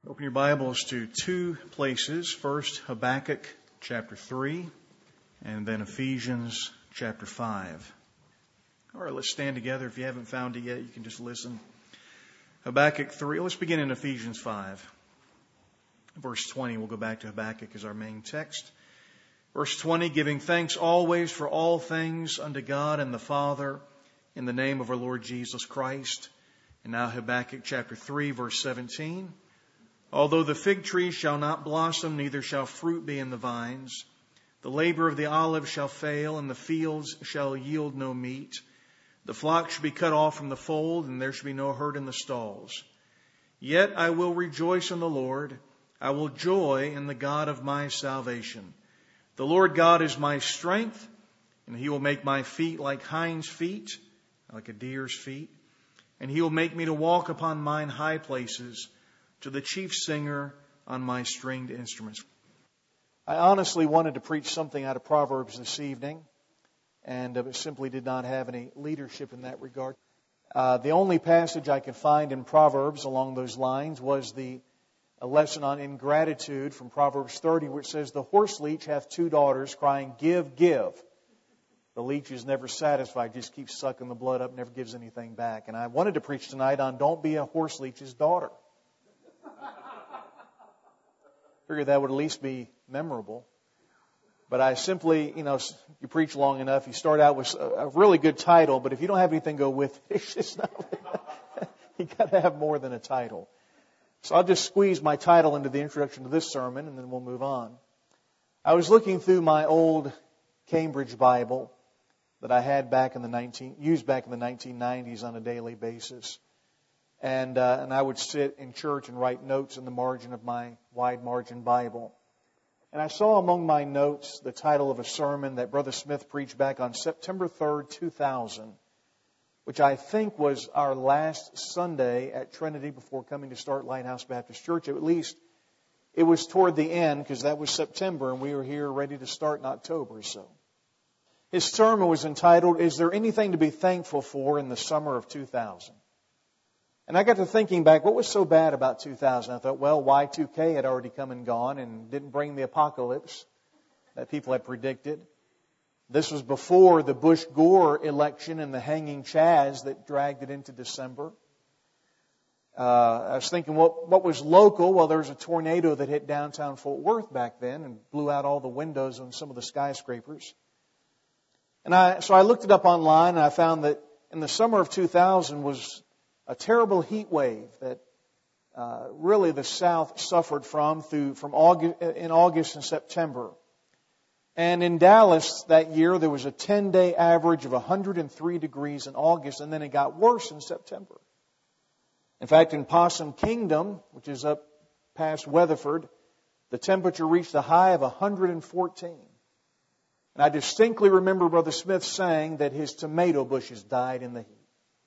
Open your Bibles to two places. First, Habakkuk chapter 3, and then Ephesians chapter 5. All right, let's stand together. If you haven't found it yet, you can just listen. Habakkuk 3. Let's begin in Ephesians 5. Verse 20, we'll go back to Habakkuk as our main text. Verse 20, giving thanks always for all things unto God and the Father, in the name of our Lord Jesus Christ. And now Habakkuk chapter 3, verse 17. Although the fig tree shall not blossom, neither shall fruit be in the vines, the labor of the olive shall fail, and the fields shall yield no meat. The flock shall be cut off from the fold, and there shall be no herd in the stalls. Yet I will rejoice in the Lord. I will joy in the God of my salvation. The Lord God is my strength, and He will make my feet like hinds' feet, like a deer's feet. And He will make me to walk upon mine high places, to the chief singer on my stringed instruments. I honestly wanted to preach something out of Proverbs this evening, and simply did not have any leadership in that regard. The only passage I could find in Proverbs along those lines was a lesson on ingratitude from Proverbs 30, which says, the horse leech hath two daughters, crying, give, give. The leech is never satisfied, just keeps sucking the blood up, never gives anything back. And I wanted to preach tonight on don't be a horse leech's daughter. Figured that would at least be memorable. But I simply, you preach long enough, you start out with a really good title, but if you don't have anything to go with it, it's just not, you got to have more than a title. So I'll just squeeze my title into the introduction to this sermon, and then we'll move on. I was looking through my old Cambridge Bible that I had used back in the 1990s on a daily basis. And I would sit in church and write notes in the margin of my wide margin Bible. And I saw among my notes the title of a sermon that Brother Smith preached back on September 3rd, 2000, which I think was our last Sunday at Trinity before coming to start Lighthouse Baptist Church. At least it was toward the end, because that was September and we were here ready to start in October. So his sermon was entitled, Is There Anything to Be Thankful For in the Summer of 2000? And I got to thinking back, what was so bad about 2000? I thought, well, Y2K had already come and gone and didn't bring the apocalypse that people had predicted. This was before the Bush-Gore election and the hanging chads that dragged it into December. I was thinking, what was local? Well, there was a tornado that hit downtown Fort Worth back then and blew out all the windows on some of the skyscrapers. So I looked it up online, and I found that in the summer of 2000 was a terrible heat wave that really the South suffered from in August and September. And in Dallas that year, there was a 10-day average of 103 degrees in August, and then it got worse in September. In fact, in Possum Kingdom, which is up past Weatherford, the temperature reached a high of 114. And I distinctly remember Brother Smith saying that his tomato bushes died in the heat.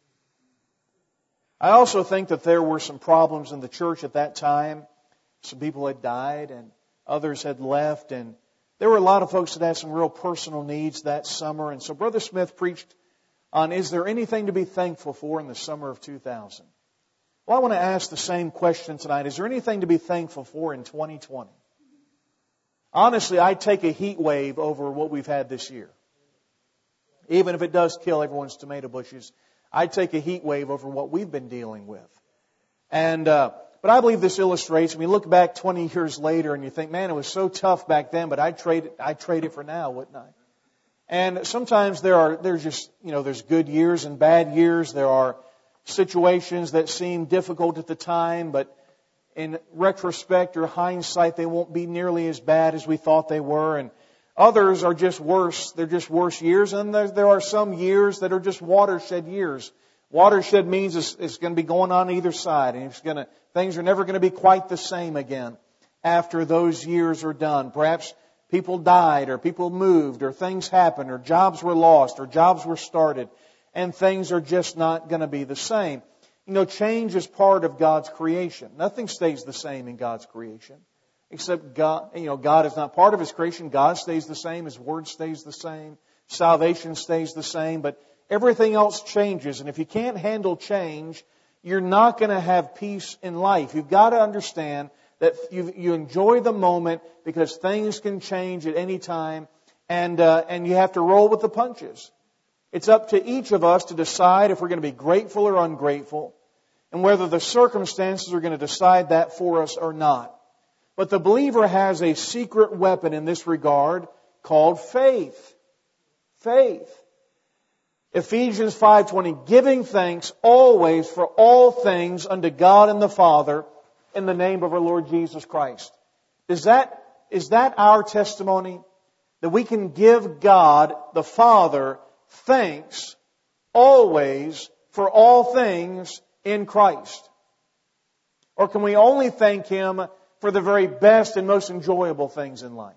I also think that there were some problems in the church at that time. Some people had died and others had left, and there were a lot of folks that had some real personal needs that summer. And so Brother Smith preached on, is there anything to be thankful for in the summer of 2000? Well, I want to ask the same question tonight. Is there anything to be thankful for in 2020? Honestly, I'd take a heat wave over what we've had this year. Even if it does kill everyone's tomato bushes, I'd take a heat wave over what we've been dealing with. But I believe this illustrates, when you look back 20 years later and you think, man, it was so tough back then, but I'd trade it for now, wouldn't I? And sometimes there's good years and bad years. There are situations that seem difficult at the time, but in retrospect or hindsight, they won't be nearly as bad as we thought they were. And others are just worse. They're just worse years. And there are some years that are just watershed years. Watershed means it's going to be going on either side. And things are never going to be quite the same again after those years are done. Perhaps people died, or people moved, or things happened, or jobs were lost, or jobs were started. And things are just not going to be the same. Change is part of God's creation. Nothing stays the same in God's creation. Except God, God is not part of His creation. God stays the same. His Word stays the same. Salvation stays the same. But everything else changes. And if you can't handle change, you're not going to have peace in life. You've got to understand that you enjoy the moment because things can change at any time, and you have to roll with the punches. It's up to each of us to decide if we're going to be grateful or ungrateful, and whether the circumstances are going to decide that for us or not. But the believer has a secret weapon in this regard called faith. Faith. Ephesians 5:20, giving thanks always for all things unto God and the Father in the name of our Lord Jesus Christ. Is that our testimony? That we can give God the Father thanks always for all things in Christ? Or can we only thank Him for the very best and most enjoyable things in life?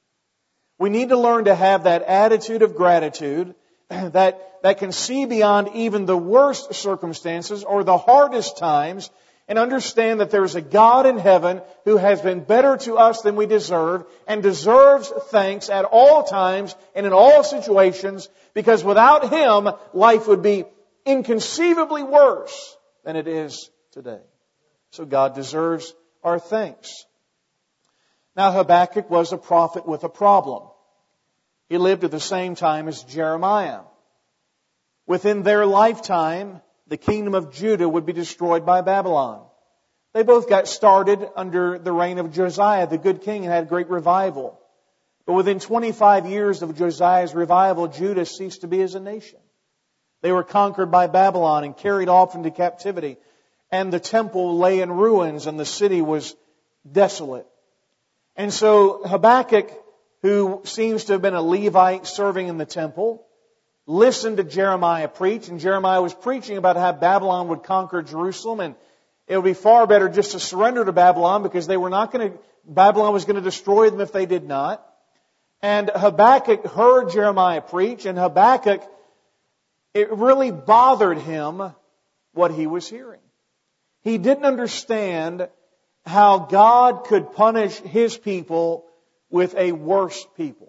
We need to learn to have that attitude of gratitude that can see beyond even the worst circumstances or the hardest times, and understand that there is a God in heaven who has been better to us than we deserve and deserves thanks at all times and in all situations, because without Him, life would be inconceivably worse than it is today. So God deserves our thanks. Now, Habakkuk was a prophet with a problem. He lived at the same time as Jeremiah. Within their lifetime, the kingdom of Judah would be destroyed by Babylon. They both got started under the reign of Josiah, the good king, and had great revival. But within 25 years of Josiah's revival, Judah ceased to be as a nation. They were conquered by Babylon and carried off into captivity. And the temple lay in ruins and the city was desolate. And so Habakkuk, who seems to have been a Levite serving in the temple, listened to Jeremiah preach, and Jeremiah was preaching about how Babylon would conquer Jerusalem, and it would be far better just to surrender to Babylon because Babylon was going to destroy them if they did not. And Habakkuk heard Jeremiah preach, and Habakkuk, it really bothered him what he was hearing. He didn't understand how God could punish His people with a worse people.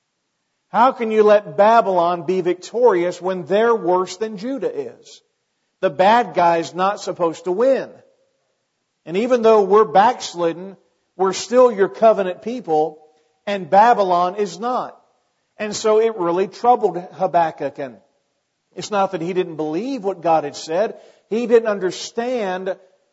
How can you let Babylon be victorious when they're worse than Judah is? The bad guy's not supposed to win. And even though we're backslidden, we're still your covenant people, and Babylon is not. And so it really troubled Habakkuk. And it's not that he didn't believe what God had said. He didn't understand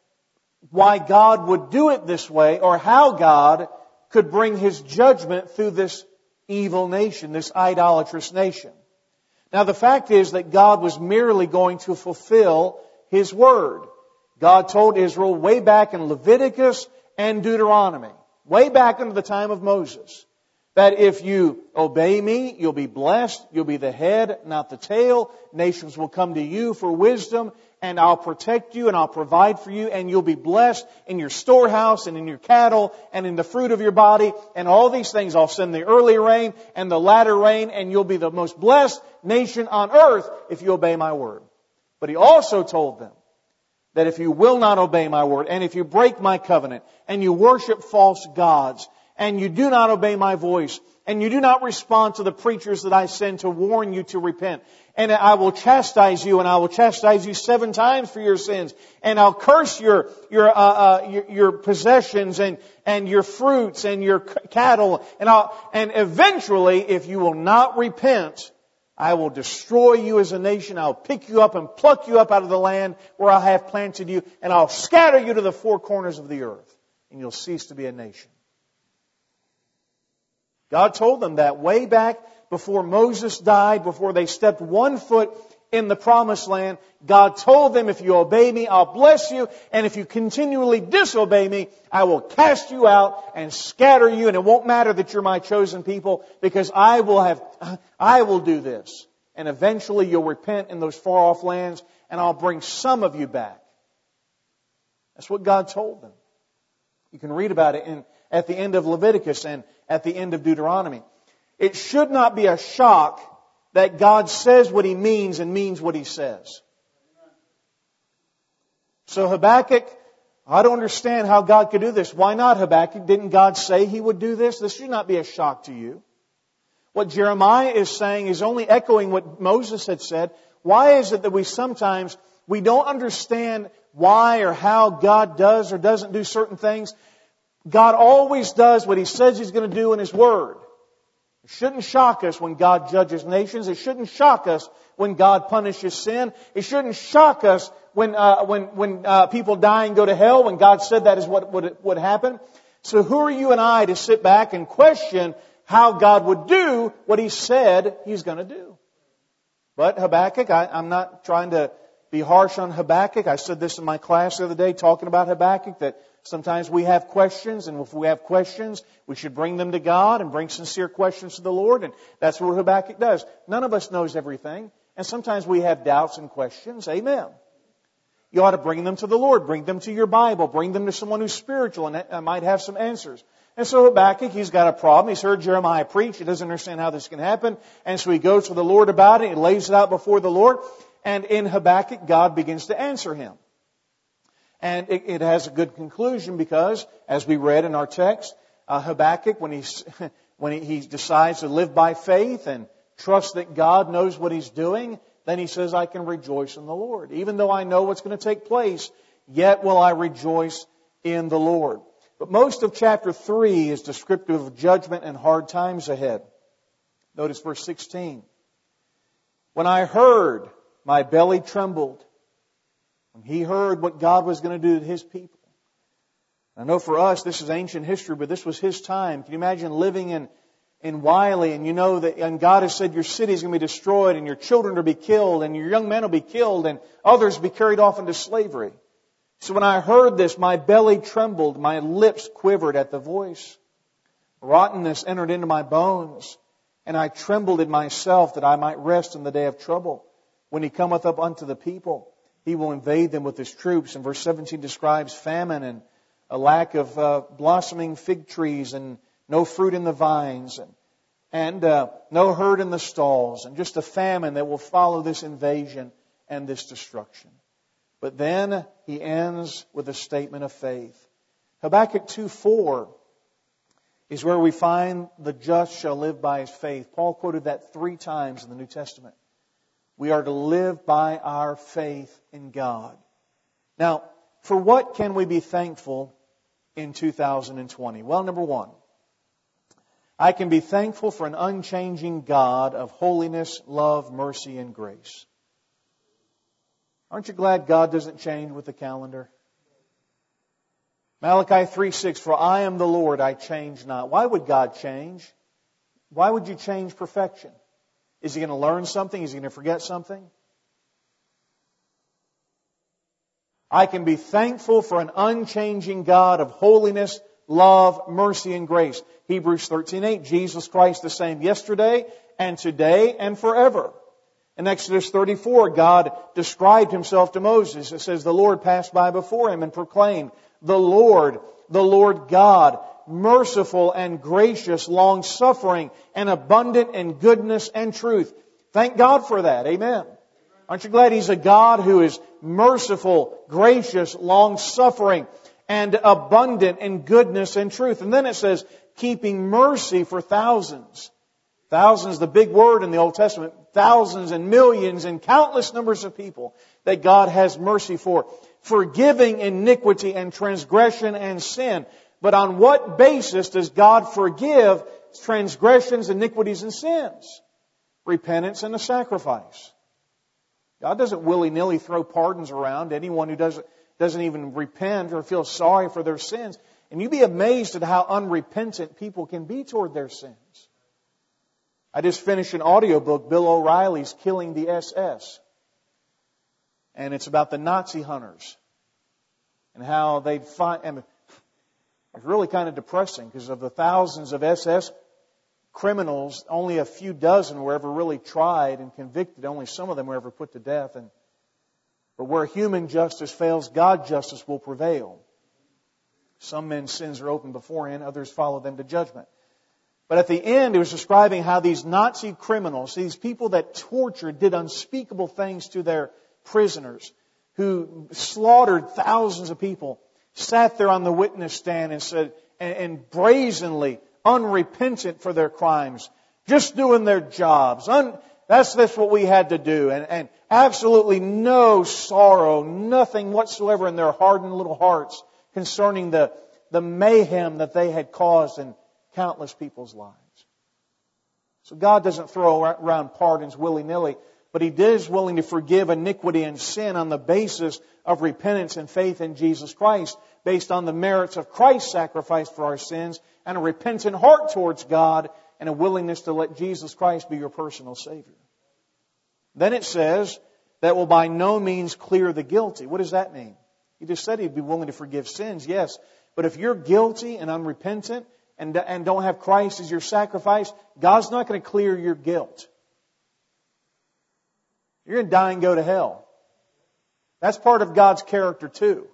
why God would do it this way, or how God could bring His judgment through this evil nation, this idolatrous nation. Now, the fact is that God was merely going to fulfill His word. God told Israel way back in Leviticus and Deuteronomy, way back into the time of Moses, that if you obey me, you'll be blessed, you'll be the head, not the tail. Nations will come to you for wisdom, and I'll protect you and I'll provide for you, and you'll be blessed in your storehouse and in your cattle and in the fruit of your body, and all these things. I'll send the early rain and the latter rain, and you'll be the most blessed nation on earth if you obey my word. But He also told them that if you will not obey my word, and if you break my covenant, and you worship false gods, and you do not obey my voice, and you do not respond to the preachers that I send to warn you to repent, and I will chastise you, and I will chastise you 7 times for your sins, and I'll curse your possessions and your fruits and your cattle, and eventually, if you will not repent, I will destroy you as a nation. I'll pick you up and pluck you up out of the land where I have planted you, and I'll scatter you to the 4 corners of the earth, and you'll cease to be a nation. God told them that way back before Moses died, before they stepped 1 foot in the promised land. God told them, if you obey me, I'll bless you. And if you continually disobey me, I will cast you out and scatter you. And it won't matter that you're my chosen people, because I will do this. And eventually you'll repent in those far off lands, and I'll bring some of you back. That's what God told them. You can read about it at the end of Leviticus and at the end of Deuteronomy. It should not be a shock that God says what He means and means what He says. So Habakkuk, I don't understand how God could do this. Why not, Habakkuk? Didn't God say He would do this? This should not be a shock to you. What Jeremiah is saying is only echoing what Moses had said. Why is it that we don't understand why or how God does or doesn't do certain things. God always does what He says He's going to do in His Word. It shouldn't shock us when God judges nations. It shouldn't shock us when God punishes sin. It shouldn't shock us when people die and go to hell, when God said that is what would happen. So who are you and I to sit back and question how God would do what He said He's going to do? But Habakkuk, I'm not trying to be harsh on Habakkuk. I said this in my class the other day talking about Habakkuk, that sometimes we have questions, and if we have questions, we should bring them to God and bring sincere questions to the Lord, and that's what Habakkuk does. None of us knows everything, and sometimes we have doubts and questions. Amen. You ought to bring them to the Lord. Bring them to your Bible. Bring them to someone who's spiritual and might have some answers. And so Habakkuk, he's got a problem. He's heard Jeremiah preach. He doesn't understand how this can happen. And so he goes to the Lord about it. He lays it out before the Lord. And in Habakkuk, God begins to answer him. And it has a good conclusion because, as we read in our text, Habakkuk, when he decides to live by faith and trust that God knows what He's doing, then he says, I can rejoice in the Lord. Even though I know what's going to take place, yet will I rejoice in the Lord. But most of chapter 3 is descriptive of judgment and hard times ahead. Notice verse 16. When I heard, my belly trembled. When he heard what God was going to do to His people. I know for us, this is ancient history, but this was His time. Can you imagine living in Wiley, and you know that, and God has said your city is going to be destroyed, and your children will be killed, and your young men will be killed, and others will be carried off into slavery. So when I heard this, my belly trembled, my lips quivered at the voice. Rottenness entered into my bones, and I trembled in myself that I might rest in the day of trouble. When He cometh up unto the people, He will invade them with His troops. And verse 17 describes famine and a lack of blossoming fig trees and no fruit in the vines, and no herd in the stalls, and just a famine that will follow this invasion and this destruction. But then he ends with a statement of faith. Habakkuk 2:4 is where we find the just shall live by his faith. Paul quoted that 3 times in the New Testament. We are to live by our faith in God. Now, for what can we be thankful in 2020? Well, number 1, I can be thankful for an unchanging God of holiness, love, mercy, and grace. Aren't you glad God doesn't change with the calendar? Malachi 3:6, for I am the Lord, I change not. Why would God change? Why would you change perfection? Is He going to learn something? Is He going to forget something? I can be thankful for an unchanging God of holiness, love, mercy, and grace. Hebrews 13:8, Jesus Christ the same yesterday and today and forever. In Exodus 34, God described Himself to Moses. It says, the Lord passed by before him and proclaimed, the Lord God, merciful and gracious, long-suffering and abundant in goodness and truth. Thank God for that. Amen. Aren't you glad He's a God who is merciful, gracious, long-suffering, and abundant in goodness and truth? And then it says, keeping mercy for thousands. Thousands, the big word in the Old Testament. Thousands and millions and countless numbers of people that God has mercy for. Forgiving iniquity and transgression and sin. But on what basis does God forgive transgressions, iniquities, and sins? Repentance and a sacrifice. God doesn't willy-nilly throw pardons around to anyone who doesn't even repent or feel sorry for their sins. And you'd be amazed at how unrepentant people can be toward their sins. I just finished an audiobook, Bill O'Reilly's Killing the SS. And it's about the Nazi hunters. And how they'd find... And it's really kind of depressing because of the thousands of SS criminals, only a few dozen were ever really tried and convicted. Only some of them were ever put to death. But where human justice fails, God's justice will prevail. Some men's sins are open beforehand, others follow them to judgment. But at the end, it was describing how these Nazi criminals, these people that tortured, did unspeakable things to their prisoners, who slaughtered thousands of people, sat there on the witness stand and said, and brazenly, unrepentant for their crimes, just doing their jobs, That's what we had to do. And absolutely no sorrow, nothing whatsoever in their hardened little hearts concerning the mayhem that they had caused in countless people's lives. So God doesn't throw around pardons willy-nilly, but He is willing to forgive iniquity and sin on the basis of repentance and faith in Jesus Christ, based on the merits of Christ's sacrifice for our sins and a repentant heart towards God and a willingness to let Jesus Christ be your personal Savior. Then it says that will by no means clear the guilty. What does that mean? He just said He'd be willing to forgive sins, yes. But if you're guilty and unrepentant and don't have Christ as your sacrifice, God's not going to clear your guilt. You're going to die and go to hell. That's part of God's character too.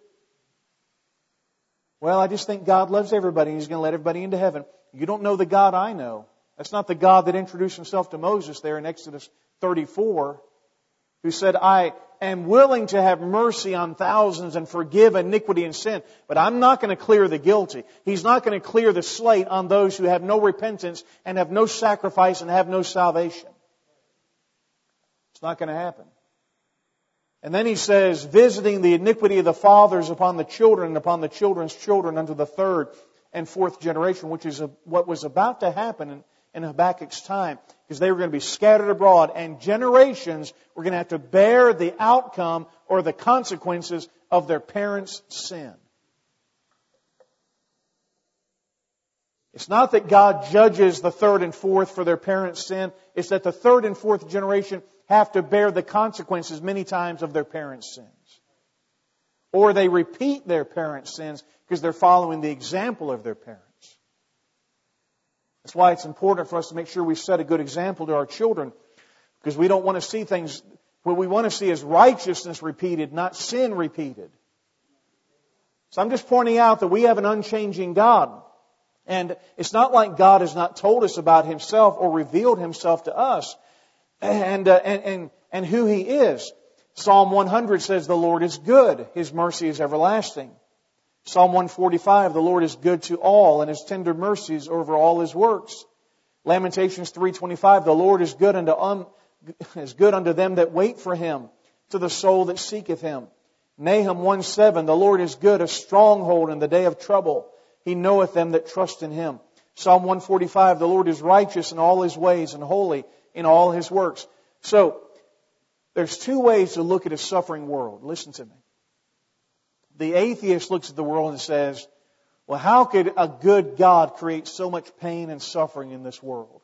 Well, I just think God loves everybody and He's going to let everybody into heaven. You don't know the God I know. That's not the God that introduced Himself to Moses there in Exodus 34, who said, I am willing to have mercy on thousands and forgive iniquity and sin, but I'm not going to clear the guilty. He's not going to clear the slate on those who have no repentance and have no sacrifice and have no salvation. It's not going to happen. And then He says, visiting the iniquity of the fathers upon the children and upon the children's children unto the third and fourth generation, which is what was about to happen in Habakkuk's time, because they were going to be scattered abroad, and generations were going to have to bear the outcome or the consequences of their parents' sin. It's not that God judges the third and fourth for their parents' sin. It's that the third and fourth generation have to bear the consequences many times of their parents' sins. Or they repeat their parents' sins because they're following the example of their parents. That's why it's important for us to make sure we set a good example to our children, because we don't want to see things, what we want to see is righteousness repeated, not sin repeated. So I'm just pointing out that we have an unchanging God. And it's not like God has not told us about Himself or revealed Himself to us and who He is. Psalm 100 says the Lord is good. His mercy is everlasting. Psalm 145, the Lord is good to all, and His tender mercies over all His works. Lamentations 3:25, the Lord is good unto them that wait for Him, to the soul that seeketh Him. Nahum 1:7, the Lord is good, a stronghold in the day of trouble. He knoweth them that trust in Him. Psalm 145, the Lord is righteous in all His ways and holy in all His works. So, there's two ways to look at a suffering world. Listen to me. The atheist looks at the world and says, well, how could a good God create so much pain and suffering in this world?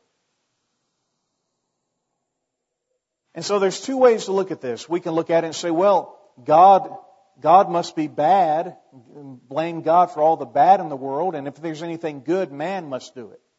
And so there's two ways to look at this. We can look at it and say, well, God must be bad, and blame God for all the bad in the world, and if there's anything good, man must do it.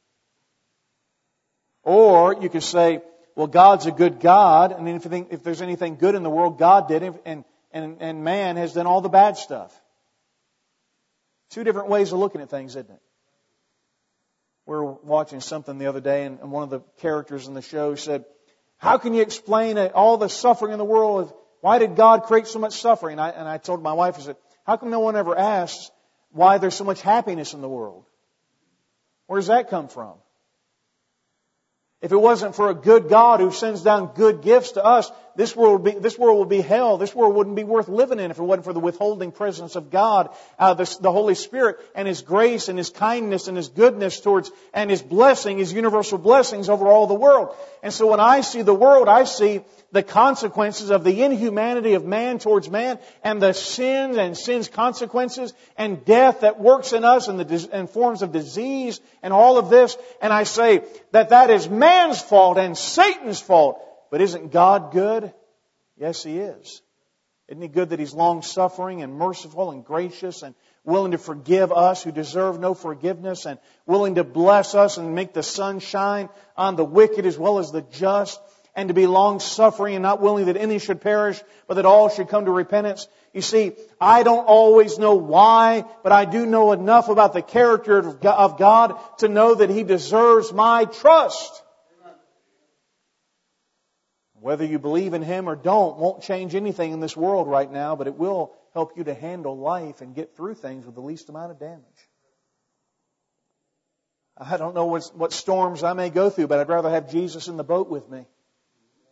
Or you could say, well, God's a good God, and if there's anything good in the world, God did it, and man has done all the bad stuff. Two different ways of looking at things, isn't it? We were watching something the other day, and one of the characters in the show said, how can you explain all the suffering in the world? Why did God create so much suffering? And I told my wife, I said, how come no one ever asks why there's so much happiness in the world? Where does that come from? If it wasn't for a good God who sends down good gifts to us, this world would be hell. This world wouldn't be worth living in if it wasn't for the withholding presence of God, the Holy Spirit, and His grace and His kindness and His goodness towards, and His blessing, His universal blessings over all the world. And so when I see the world, I see the consequences of the inhumanity of man towards man, and the sins and sin's consequences, and death that works in us, and forms of disease, and all of this. And I say that is man's fault and Satan's fault. But isn't God good? Yes, He is. Isn't He good that He's long-suffering and merciful and gracious and willing to forgive us who deserve no forgiveness, and willing to bless us and make the sun shine on the wicked as well as the just, and to be long-suffering and not willing that any should perish, but that all should come to repentance? You see, I don't always know why, but I do know enough about the character of God to know that He deserves my trust. Whether you believe in Him or don't won't change anything in this world right now, but it will help you to handle life and get through things with the least amount of damage. I don't know what storms I may go through, but I'd rather have Jesus in the boat with me.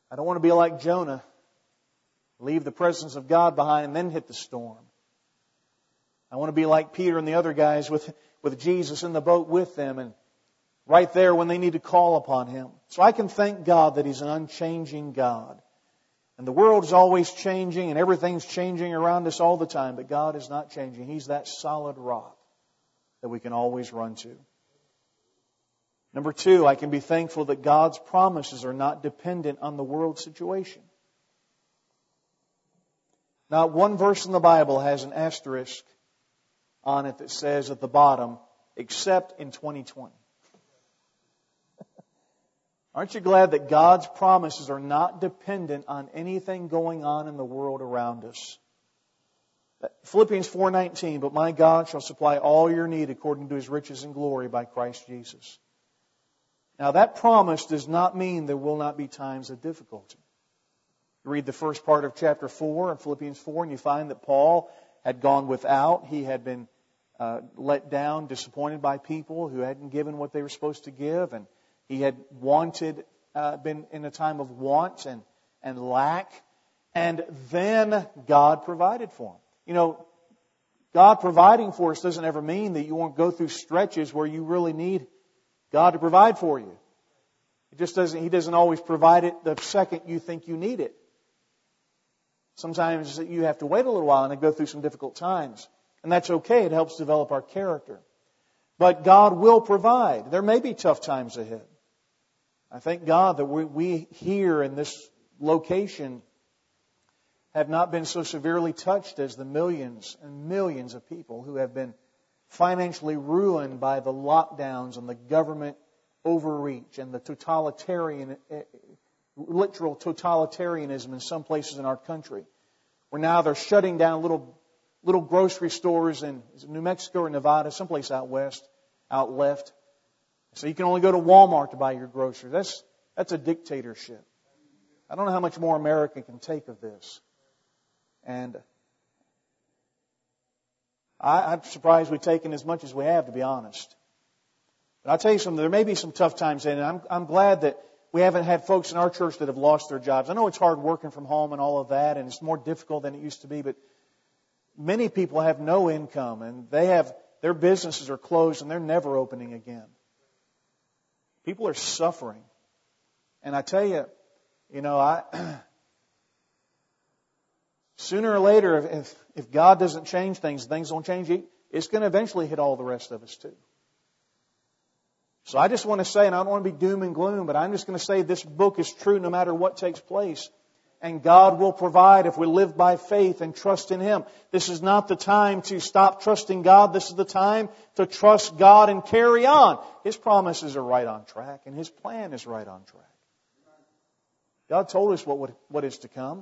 I don't want to be like Jonah. Leave the presence of God behind and then hit the storm. I want to be like Peter and the other guys with Jesus in the boat with them and right there when they need to call upon Him. So I can thank God that He's an unchanging God. And the world is always changing and everything's changing around us all the time. But God is not changing. He's that solid rock that we can always run to. Number 2, I can be thankful that God's promises are not dependent on the world situation. Not one verse in the Bible has an asterisk on it that says at the bottom, except in 2020. Aren't you glad that God's promises are not dependent on anything going on in the world around us? Philippians 4:19, but my God shall supply all your need according to His riches and glory by Christ Jesus. Now that promise does not mean there will not be times of difficulty. You read the first part of chapter 4 of Philippians 4 and you find that Paul had gone without. He had been let down, disappointed by people who hadn't given what they were supposed to give, and he had been in a time of want and lack, and then God provided for him. You know, God providing for us doesn't ever mean that you won't go through stretches where you really need God to provide for you. It just doesn't. He doesn't always provide it the second you think you need it. Sometimes you have to wait a little while and go through some difficult times. And that's okay. It helps develop our character. But God will provide. There may be tough times ahead. I thank God that we here in this location have not been so severely touched as the millions and millions of people who have been financially ruined by the lockdowns and the government overreach and the literal totalitarianism in some places in our country. Where now they're shutting down little grocery stores in New Mexico or Nevada, someplace out left. So you can only go to Walmart to buy your groceries. That's a dictatorship. I don't know how much more America can take of this. And I'm surprised we've taken as much as we have, to be honest. But I'll tell you something, there may be some tough times ahead, and I'm glad that we haven't had folks in our church that have lost their jobs. I know it's hard working from home and all of that, and it's more difficult than it used to be, but many people have no income, and their businesses are closed, and they're never opening again. People are suffering. And I tell you, sooner or later, if God doesn't change things don't change, it's going to eventually hit all the rest of us too. So I just want to say, and I don't want to be doom and gloom, but I'm just going to say this book is true no matter what takes place. And God will provide if we live by faith and trust in Him. This is not the time to stop trusting God. This is the time to trust God and carry on. His promises are right on track, and His plan is right on track. God told us what is to come.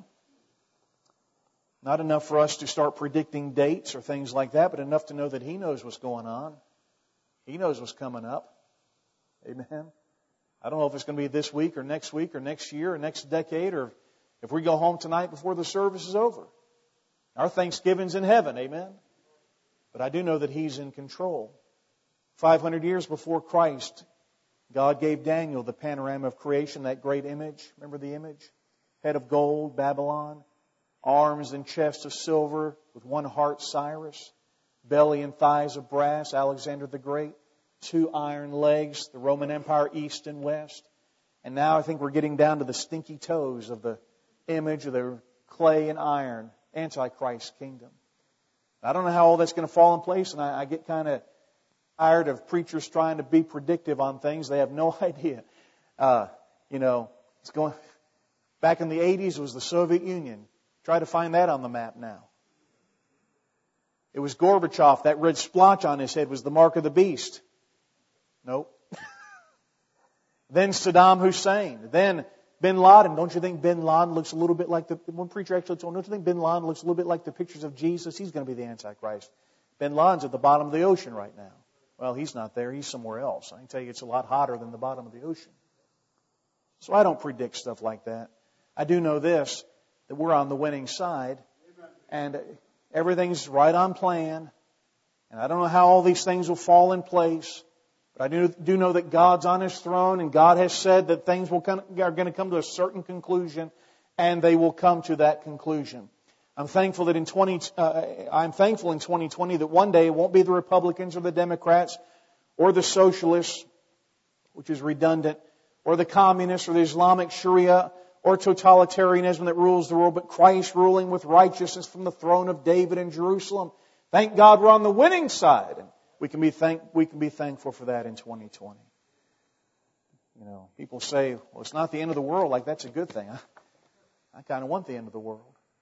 Not enough for us to start predicting dates or things like that, but enough to know that He knows what's going on. He knows what's coming up. Amen. I don't know if it's going to be this week or next year or next decade, or if we go home tonight before the service is over. Our Thanksgiving's in heaven. Amen. But I do know that He's in control. 500 years before Christ, God gave Daniel the panorama of creation, that great image. Remember the image? Head of gold, Babylon. Arms and chest of silver, with one heart, Cyrus. Belly and thighs of brass, Alexander the Great. 2 iron legs, the Roman Empire, east and west. And now I think we're getting down to the stinky toes of the image of the clay and iron, Antichrist kingdom. I don't know how all that's going to fall in place, and I get kind of tired of preachers trying to be predictive on things. They have no idea. It's going back in the 80s, it was the Soviet Union. Try to find that on the map now. It was Gorbachev. That red splotch on his head was the mark of the beast. Nope. Then Saddam Hussein. Then Bin Laden. Don't you think Bin Laden looks a little bit like one preacher actually told, don't you think Bin Laden looks a little bit like the pictures of Jesus? He's going to be the Antichrist. Bin Laden's at the bottom of the ocean right now. Well, he's not there. He's somewhere else. I can tell you it's a lot hotter than the bottom of the ocean. So I don't predict stuff like that. I do know this, that we're on the winning side, and everything's right on plan, and I don't know how all these things will fall in place, But I do know that God's on His throne, and God has said that things are going to come to a certain conclusion, and they will come to that conclusion. I'm thankful in 2020 that one day it won't be the Republicans or the Democrats or the Socialists, which is redundant, or the Communists or the Islamic Sharia or totalitarianism that rules the world, but Christ ruling with righteousness from the throne of David in Jerusalem. Thank God we're on the winning side, and we can be thankful for that in 2020. You know, people say, well, it's not the end of the world. Like, that's a good thing. I kind of want the end of the world.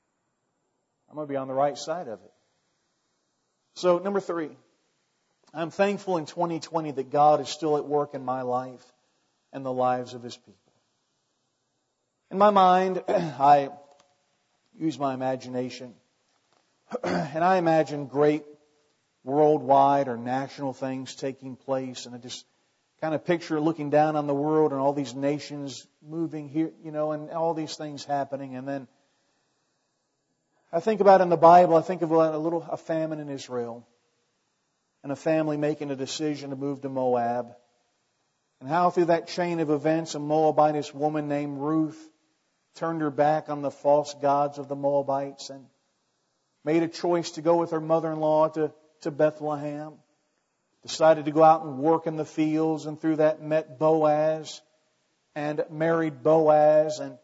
I'm going to be on the right side of it. So, number 3, I'm thankful in 2020 that God is still at work in my life and the lives of His people. In my mind, I use my imagination, and I imagine great worldwide or national things taking place, and I just kind of picture looking down on the world and all these nations moving here, you know, and all these things happening. And then I think about in the Bible, I think of a famine in Israel and a family making a decision to move to Moab, and how through that chain of events a Moabitess woman named Ruth turned her back on the false gods of the Moabites and made a choice to go with her mother-in-law to Bethlehem, decided to go out and work in the fields, and through that met Boaz and married Boaz. And a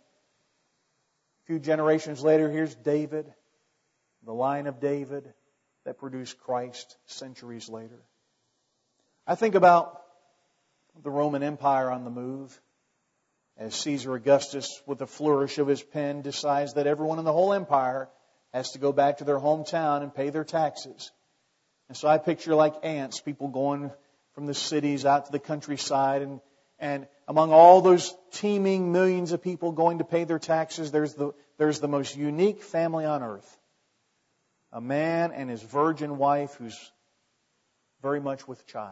few generations later, here's David, the line of David that produced Christ centuries later. I think about the Roman Empire on the move, as Caesar Augustus, with a flourish of his pen, decides that everyone in the whole empire has to go back to their hometown and pay their taxes. And so I picture like ants, people going from the cities out to the countryside, and among all those teeming millions of people going to pay their taxes, there's the most unique family on earth. A man and his virgin wife who's very much with child.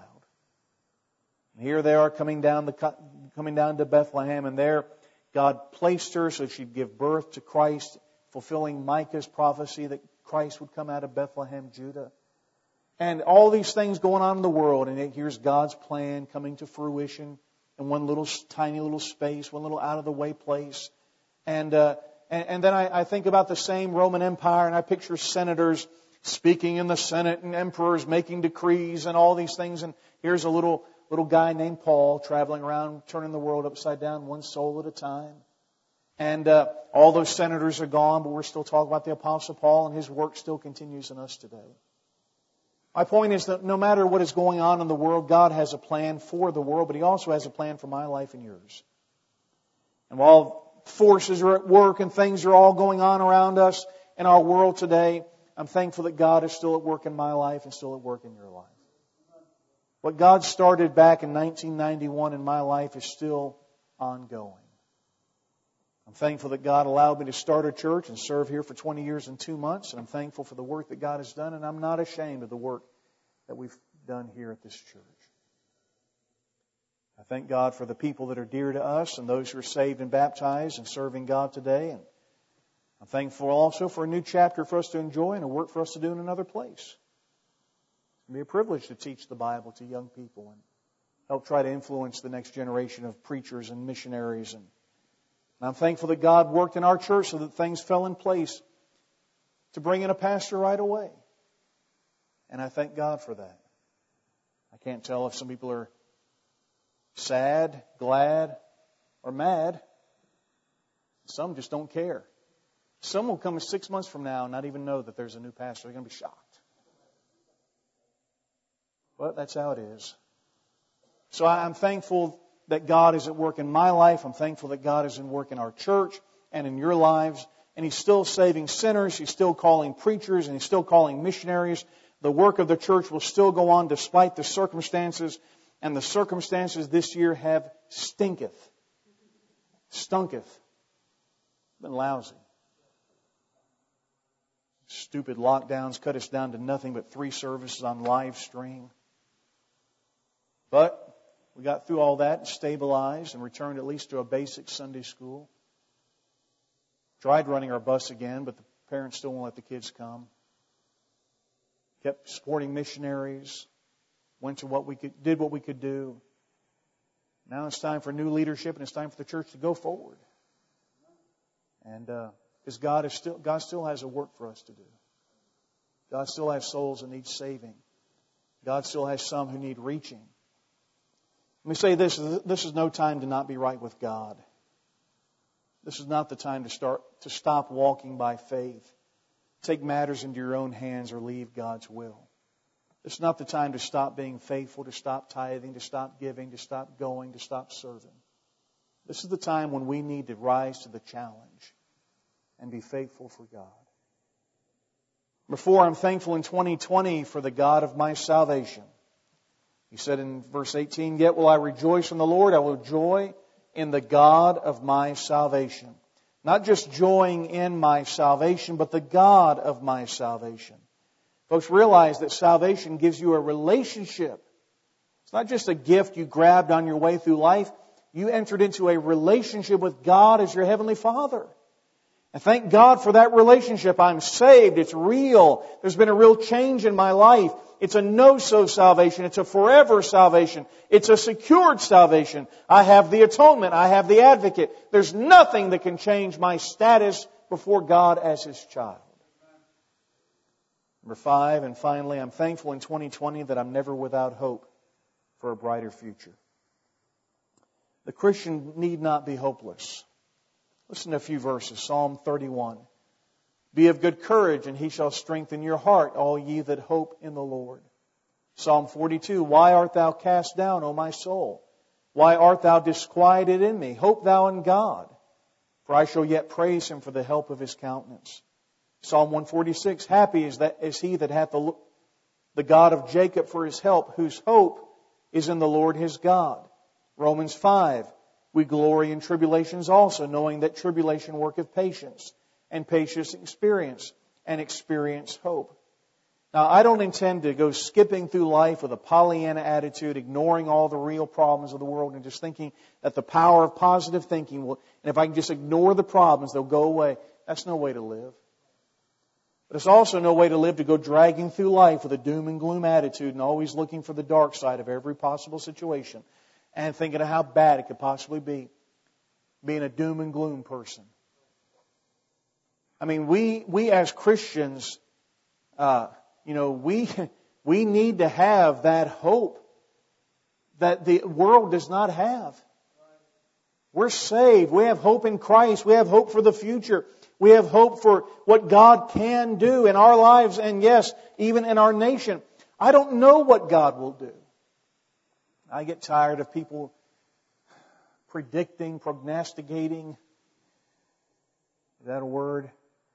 And here they are coming down to Bethlehem, and there God placed her so she'd give birth to Christ, fulfilling Micah's prophecy that Christ would come out of Bethlehem, Judah. And all these things going on in the world, and here's God's plan coming to fruition in one little tiny little space, one little out of the way place. And then I think about the same Roman Empire, and I picture senators speaking in the Senate and emperors making decrees and all these things. And here's a little guy named Paul traveling around, turning the world upside down, one soul at a time. And all those senators are gone, but we're still talking about the Apostle Paul, and his work still continues in us today. My point is that no matter what is going on in the world, God has a plan for the world, but He also has a plan for my life and yours. And while forces are at work and things are all going on around us in our world today, I'm thankful that God is still at work in my life and still at work in your life. What God started back in 1991 in my life is still ongoing. I'm thankful that God allowed me to start a church and serve here for 20 years and 2 months. And I'm thankful for the work that God has done. And I'm not ashamed of the work that we've done here at this church. I thank God for the people that are dear to us and those who are saved and baptized and serving God today. And I'm thankful also for a new chapter for us to enjoy and a work for us to do in another place. It's going to be a privilege to teach the Bible to young people and help try to influence the next generation of preachers and missionaries. And I'm thankful that God worked in our church so that things fell in place to bring in a pastor right away. And I thank God for that. I can't tell if some people are sad, glad, or mad. Some just don't care. Some will come 6 months from now and not even know that there's a new pastor. They're going to be shocked. But that's how it is. So I'm thankful that God is at work in my life. I'm thankful that God is at work in our church and in your lives. And He's still saving sinners. He's still calling preachers, and He's still calling missionaries. The work of the church will still go on despite the circumstances. And the circumstances this year have stunketh. Been lousy. Stupid lockdowns cut us down to nothing but 3 services on live stream. But we got through all that and stabilized and returned at least to a basic Sunday school. Tried running our bus again, but the parents still won't let the kids come. Kept supporting missionaries. went to did what we could do. Now it's time for new leadership, and it's time for the church to go forward. And because God still has a work for us to do. God still has souls that need saving. God still has some who need reaching. Let me say this is no time to not be right with God. This is not the time to stop walking by faith. Take matters into your own hands or leave God's will. This is not the time to stop being faithful, to stop tithing, to stop giving, to stop going, to stop serving. This is the time when we need to rise to the challenge and be faithful for God. Number 4, I'm thankful in 2020 for the God of my salvation. He said in verse 18, "Yet will I rejoice in the Lord, I will joy in the God of my salvation." Not just joying in my salvation, but the God of my salvation. Folks, realize that salvation gives you a relationship. It's not just a gift you grabbed on your way through life. You entered into a relationship with God as your Heavenly Father. And thank God for that relationship. I'm saved. It's real. There's been a real change in my life. It's a no-so salvation. It's a forever salvation. It's a secured salvation. I have the atonement. I have the advocate. There's nothing that can change my status before God as His child. Number 5, and finally, I'm thankful in 2020 that I'm never without hope for a brighter future. The Christian need not be hopeless. Listen to a few verses. Psalm 31. "Be of good courage, and He shall strengthen your heart, all ye that hope in the Lord." Psalm 42. "Why art thou cast down, O my soul? Why art thou disquieted in me? Hope thou in God, for I shall yet praise Him for the help of His countenance." Psalm 146. "Happy is he that hath the God of Jacob for his help, whose hope is in the Lord his God." Romans 5. "We glory in tribulations also, knowing that tribulation worketh patience, and patience experience, and experience hope." Now, I don't intend to go skipping through life with a Pollyanna attitude, ignoring all the real problems of the world and just thinking that the power of positive thinking will, and if I can just ignore the problems, they'll go away. That's no way to live. But it's also no way to live to go dragging through life with a doom and gloom attitude and always looking for the dark side of every possible situation and thinking of how bad it could possibly be, being a doom and gloom person. I mean, we as Christians, we need to have that hope that the world does not have. We're saved. We have hope in Christ. We have hope for the future. We have hope for what God can do in our lives and, yes, even in our nation. I don't know what God will do. I get tired of people predicting, prognosticating. Is that a word?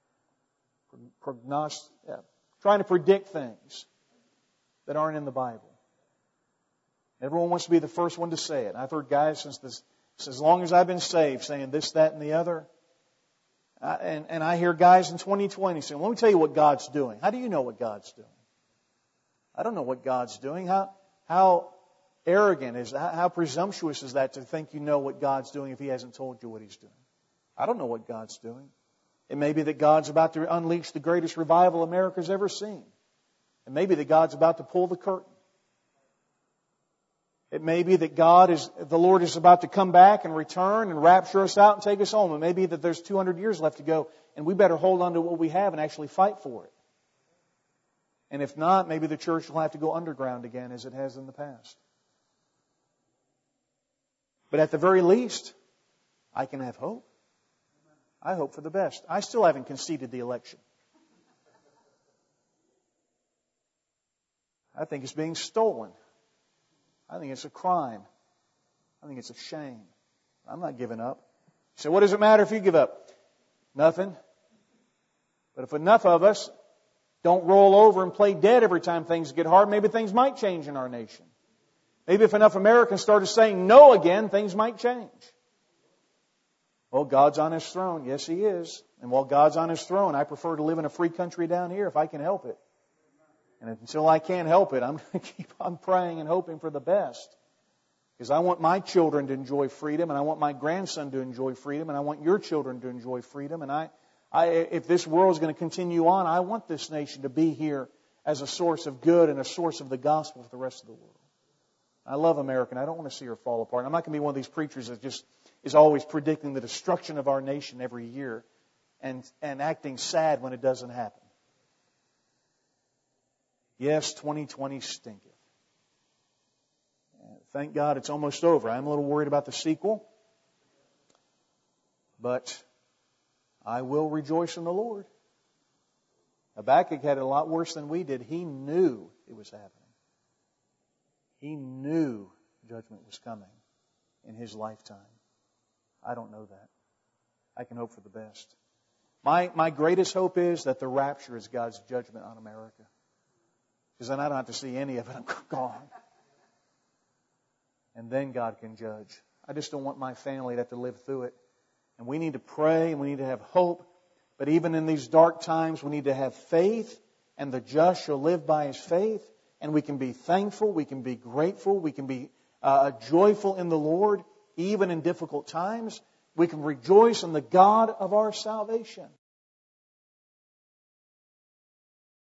Trying to predict things that aren't in the Bible. Everyone wants to be the first one to say it. I've heard guys since as long as I've been saved saying this, that, and the other. And I hear guys in 2020 saying, "Let me tell you what God's doing." How do you know what God's doing? I don't know what God's doing. How arrogant is that? How presumptuous is that to think you know what God's doing if He hasn't told you what He's doing? I don't know what God's doing. It may be that God's about to unleash the greatest revival America's ever seen. It may be that God's about to pull the curtain. It may be that the Lord is about to come back and return and rapture us out and take us home. It may be that there's 200 years left to go and we better hold on to what we have and actually fight for it. And if not, maybe the church will have to go underground again as it has in the past. But at the very least, I can have hope. I hope for the best. I still haven't conceded the election. I think it's being stolen. I think it's a crime. I think it's a shame. I'm not giving up. So what does it matter if you give up? Nothing. But if enough of us don't roll over and play dead every time things get hard, maybe things might change in our nation. Maybe if enough Americans started saying no again, things might change. Well, God's on His throne. Yes, He is. And while God's on His throne, I prefer to live in a free country down here if I can help it. And until I can't help it, I'm going to keep on praying and hoping for the best. Because I want my children to enjoy freedom, and I want my grandson to enjoy freedom, and I want your children to enjoy freedom. And if this world is going to continue on, I want this nation to be here as a source of good and a source of the gospel for the rest of the world. I love America, and I don't want to see her fall apart. I'm not going to be one of these preachers that just is always predicting the destruction of our nation every year and acting sad when it doesn't happen. Yes, 2020 stinketh. Thank God it's almost over. I'm a little worried about the sequel, but I will rejoice in the Lord. Habakkuk had it a lot worse than we did. He knew it was happening. He knew judgment was coming in his lifetime. I don't know that. I can hope for the best. My greatest hope is that the rapture is God's judgment on America. Because then I don't have to see any of it. I'm gone. And then God can judge. I just don't want my family to have to live through it. And we need to pray and we need to have hope. But even in these dark times, we need to have faith. And the just shall live by his faith. And we can be thankful. We can be grateful. We can be joyful in the Lord, even in difficult times. We can rejoice in the God of our salvation.